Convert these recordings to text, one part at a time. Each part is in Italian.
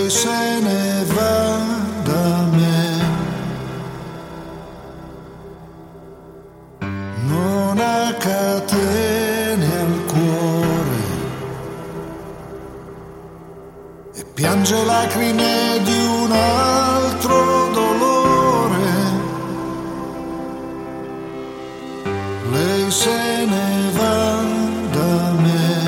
lei se ne va da me. Non ha catene al cuore e piange lacrime di un altro dolore. Lei se ne va da me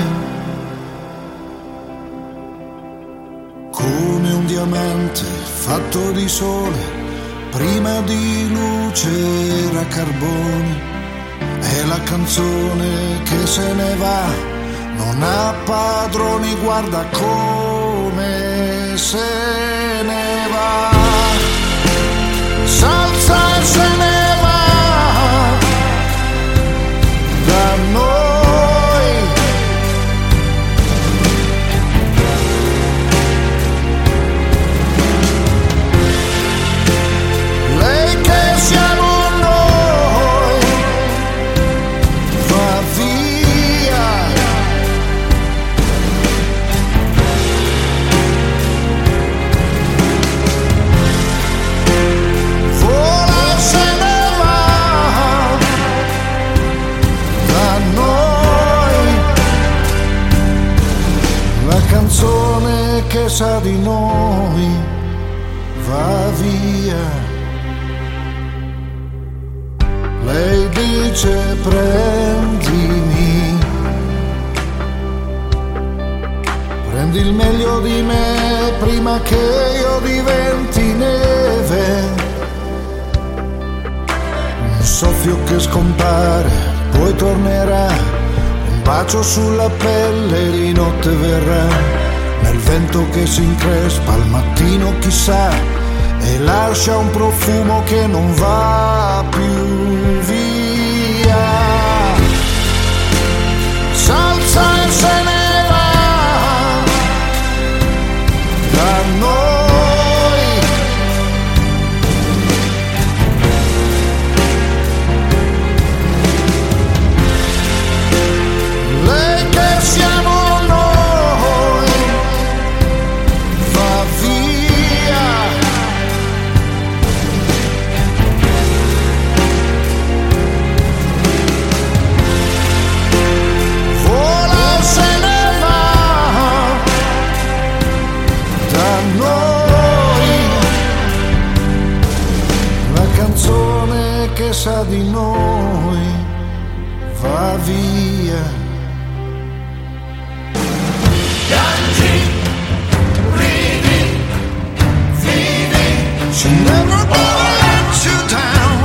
come un diamante fatto di sole, prima di luce era carbone. È la canzone che se ne va, non ha padroni, guarda come se ne va. S'alza e se ne va da noi. Lei che siamo noi va via. Vola e se ne va da noi. La canzone che sa di noi va via. Lei dice prendimi, prendi il meglio di me prima che io diventi neve. Un soffio che scompare, poi tornerà, un bacio sulla pelle di notte verrà, nel vento che si increspa al mattino chissà, e lascia un profumo che non va più via. S'alza e se ne va da noi. Lei che siamo noi va via. Vola se ne va da noi. La canzone che sa di noi va via. She never gonna let you down.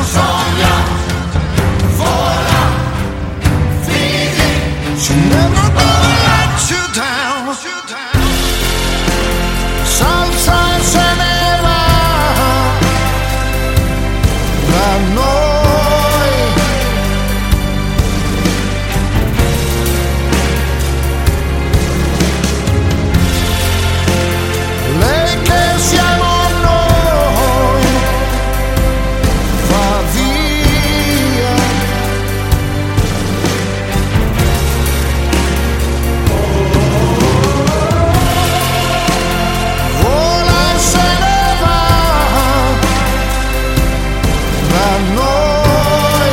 She never gonna let you down. S'alza e se ne va da noi. Lei che siamo noi va via. Vola e se ne va da noi.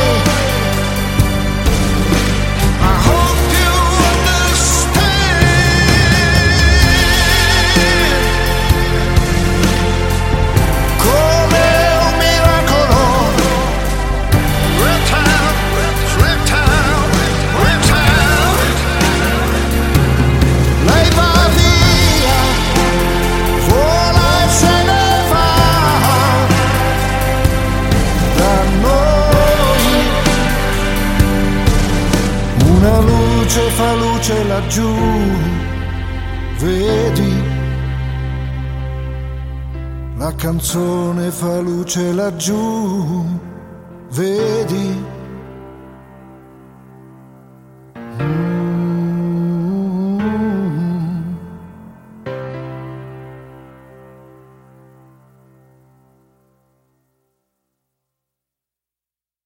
I hope you understand. Come un miracolo, reptile, reptile, reptile. Lei va via, vola e se ne va da noi. Una luce fa luce laggiù, vedi? La canzone fa luce laggiù, vedi?